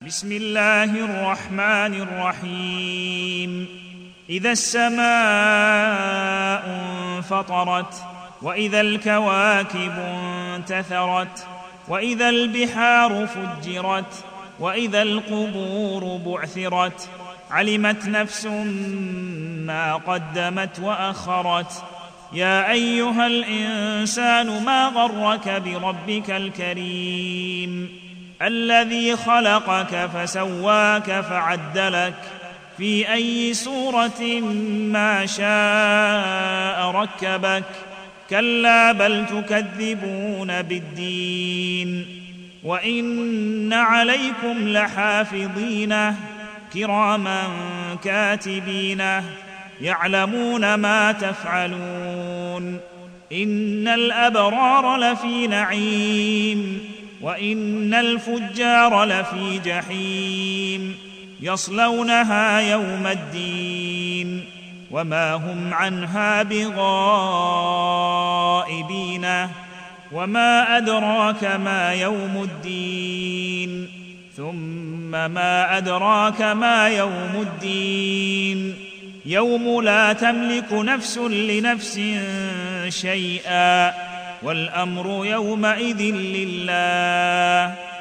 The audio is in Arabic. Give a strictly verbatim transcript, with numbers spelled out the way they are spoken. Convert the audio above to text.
بسم الله الرحمن الرحيم إذا السماء انفطرت وإذا الكواكب انتثرت وإذا البحار فجرت وإذا القبور بعثرت علمت نفس ما قدمت وأخرت يا أيها الإنسان ما غرك بربك الكريم الذي خلقك فسواك فعدلك في أي صورة ما شاء ركبك كلا بل تكذبون بالدين وإن عليكم لحافظين كراما كاتبين يعلمون ما تفعلون إن الأبرار لفي نعيم وإن الفجار لفي جحيم يصلونها يوم الدين وما هم عنها بغائبين وما أدراك ما يوم الدين ثم ما أدراك ما يوم الدين يوم لا تملك نفس لنفس شيئا والأمر يومئذ لله